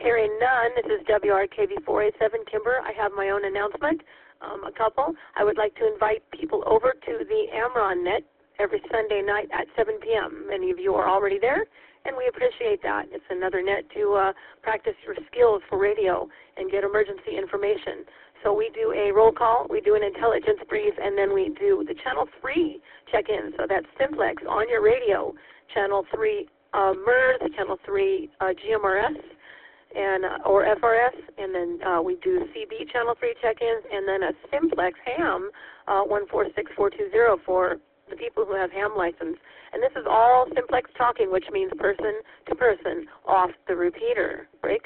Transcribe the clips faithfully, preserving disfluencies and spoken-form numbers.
Hearing none, this is W R K V four eighty-seven Kimber. I have my own announcement, um, a couple. I would like to invite people over to the Amron Net every Sunday night at seven p m Many of you are already there, and we appreciate that. It's another net to uh, practice your skills for radio and get emergency information. So we do a roll call, we do an intelligence brief, and then we do the Channel three check-in. So that's Simplex on your radio, Channel three uh, M E R S, Channel three uh, G M R S, and uh, or F R S, and then uh, we do C B Channel three check-ins, and then a Simplex ham uh, one four six four two zero for the people who have ham license. And this is all Simplex talking, which means person to person off the repeater. Break.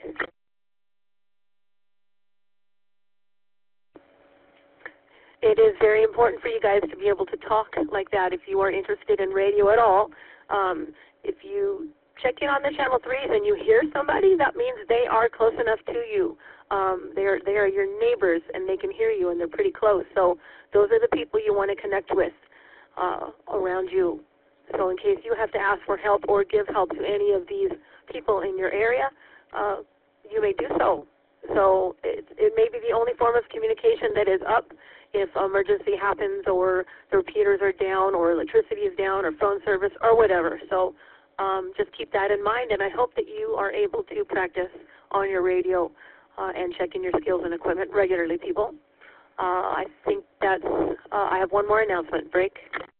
It is very important for you guys to be able to talk like that if you are interested in radio at all. Um, if you check in on the Channel threes and you hear somebody, that means they are close enough to you. Um, they are, they are your neighbors, and they can hear you, and they're pretty close. So those are the people you want to connect with uh, around you. So in case you have to ask for help or give help to any of these people in your area, uh, you may do so. So it, it may be the only form of communication that is up if emergency happens or the repeaters are down or electricity is down or phone service or whatever. So um, just keep that in mind, and I hope that you are able to practice on your radio uh, and check in your skills and equipment regularly, people. Uh, I think that's, uh, I have one more announcement. Break.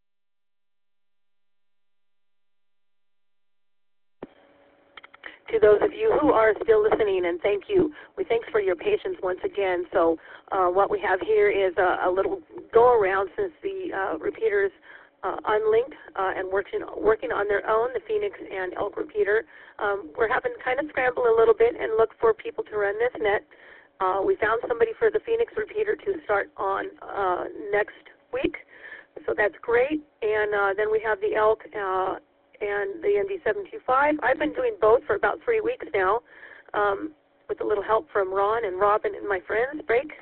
To those of you who are still listening, and thank you. We thanks for your patience once again. So uh, what we have here is a, a little go-around since the uh, repeaters uh, unlinked uh, and working, working on their own, the Phoenix and Elk repeater. Um, we're having to kind of scramble a little bit and look for people to run this net. Uh, we found somebody for the Phoenix repeater to start on uh, next week, so that's great. And uh, then we have the Elk uh, and the N D seven two five. I've been doing both for about three weeks now um, with a little help from Ron and Robin and my friends. Break.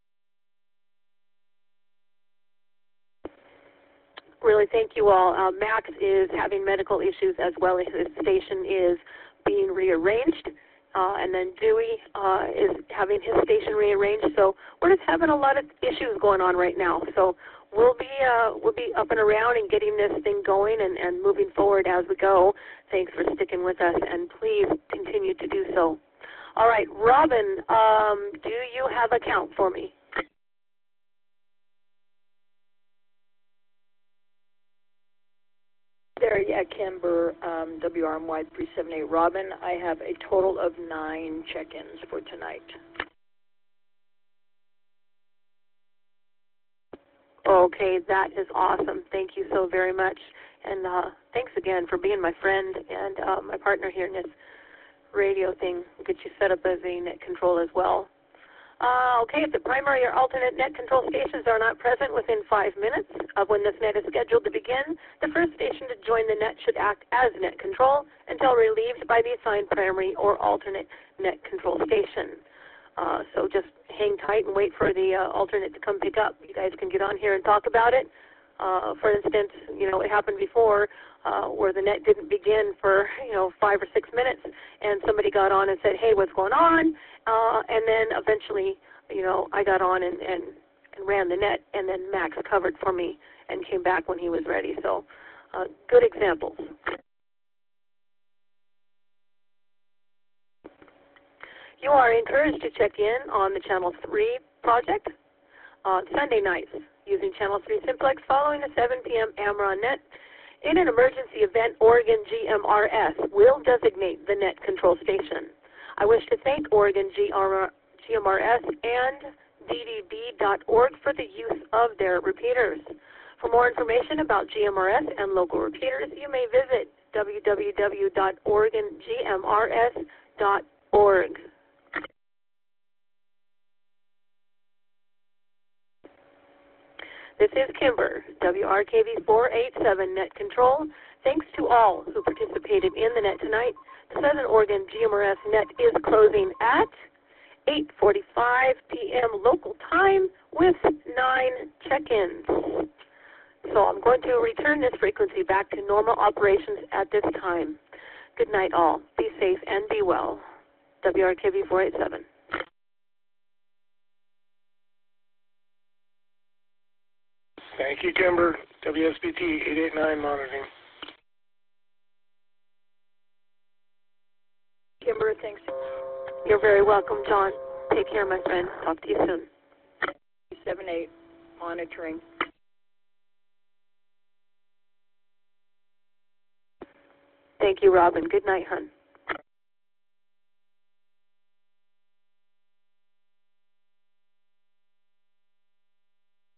Really, thank you all. Uh, Max is having medical issues as well. His station is being rearranged. Uh, and then Dewey uh, is having his station rearranged. So we're just having a lot of issues going on right now. So we'll be uh, we'll be up and around and getting this thing going and, and moving forward as we go. Thanks for sticking with us, and please continue to do so. All right, Robin, um, do you have a count for me? There, yeah, Kimber, um, W R M Y three seven eight. Robin, I have a total of nine check-ins for tonight. Okay, that is awesome. Thank you so very much. And uh, thanks again for being my friend and uh, my partner here in this radio thing. We'll get you set up as a net control as well. Uh, okay, if the primary or alternate net control stations are not present within five minutes of when this net is scheduled to begin, the first station to join the net should act as net control until relieved by the assigned primary or alternate net control station. Uh, so just hang tight and wait for the uh, alternate to come pick up. You guys can get on here and talk about it. Uh, for instance, you know, it happened before uh, where the net didn't begin for, you know, five or six minutes, and somebody got on and said, hey, what's going on? Uh, and then eventually, you know, I got on and, and, and ran the net, and then Max covered for me and came back when he was ready. So uh, good examples. You are encouraged to check in on the Channel three project on Sunday nights using Channel three Simplex following the seven p m Amron net. In an emergency event, Oregon G M R S will designate the net control station. I wish to thank Oregon G M R S and D D B dot org for the use of their repeaters. For more information about G M R S and local repeaters, you may visit w w w dot oregon g m r s dot org. This is Kimber, W R K V four eighty-seven Net Control. Thanks to all who participated in the net tonight. The Southern Oregon G M R S net is closing at eight forty-five p m local time with nine check-ins. So I'm going to return this frequency back to normal operations at this time. Good night all. Be safe and be well. W R K B four eight seven. Thank you, Kimber. W S B T eight eight nine monitoring. Kimber, thanks. You're very welcome, John. Take care, my friend. Talk to you soon. seven eight monitoring. Thank you, Robin. Good night, hon.